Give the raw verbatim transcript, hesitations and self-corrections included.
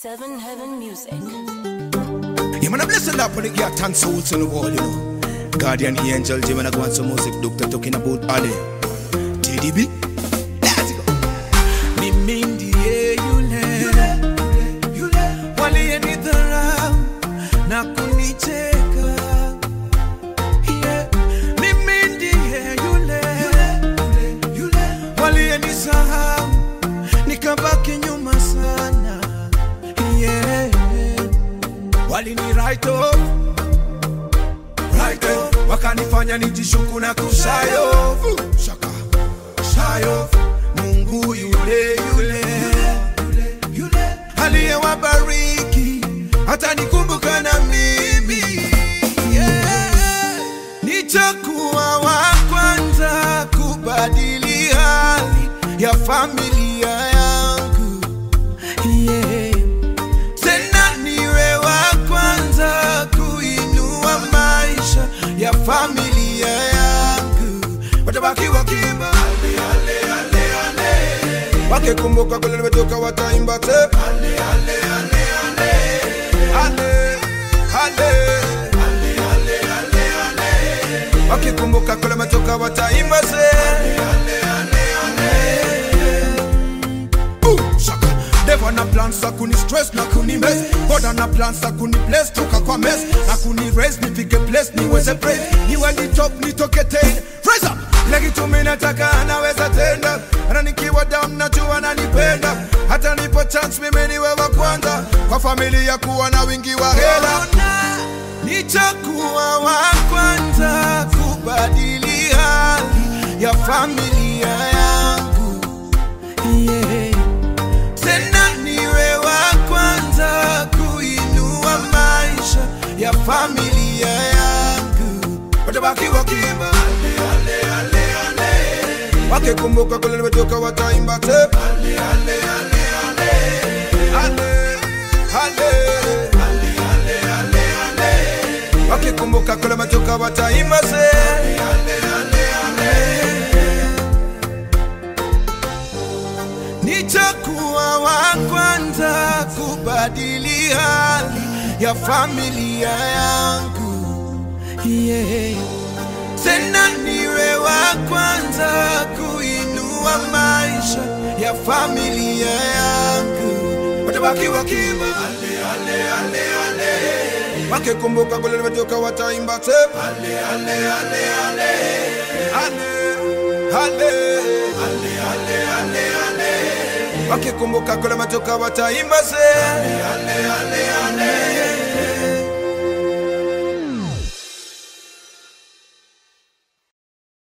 Seven Heaven Music. You man a blessing that for the cat and souls in the world, you know. Guardian Angel, Jim and I go on some music, doctor talking about Ali. T D B. Let's go. Me mean the air you le, you le, wali eni dharau na kunicheka. Yeah, me mean the air you le, you le, wali eni sahau nikabaki nyuma sana. Yeah, wali ni right off. Right off, wakanifanya nijishuku na kushayo. Shaka. Shayo, Mungu yule yule, yule, yule aliyewabariki hata nikumbuka na mimi. Yeah. Nitakuwa wa kwanza kubadili hali ya familia yangu. Yeah. Tena niwe wa kwanza kuinua maisha ya familia yangu. Watabaki wakimba ale ale ale ale, wakikumbuka kule nimetoka wataimba te ale ale ale ale ale ale ale ale ale, wakikumbuka kule nimetoka wataimba te ale ale ale ale. Shaka Deva na plans za kuni stress na kuni mess, God na plans za kuni bless toka kwa mess, na kuni raise nifike place niweze praise, niwe ni top nitoke ten. Raise up lagi tu mimi nataka anaweza tenda, na nikiwa down najua ananipenda, hata nipo chance mimi niwe wa kwanza kwa familia kuwa na wingi wa hela. Nitakuwa wa kwanza kubadili hali ya familia yangu. Yeah. Tena niwe wa kwanza kuinua maisha ya familia yangu. Watabaki wakimba ale ale ale ale, wakikumbuka kule nimetoka wataimba te ale ale ale ale ale ale ale ale ale, wakikumbuka kule nimetoka wataimba te ale ale ale ale. Nitakuwa wa kwanza kubadili hali ya familia yangu. Yeah. Tena niwe wa kwanza kuinua maisha ya familia yangu. Watabaki wakimba ale ale ale ale, wakikumbuka kule nimetoka wataimba te ale ale ale ale ale ale ale ale ale, wakikumbuka kule nimetoka wataimba se ale ale ale.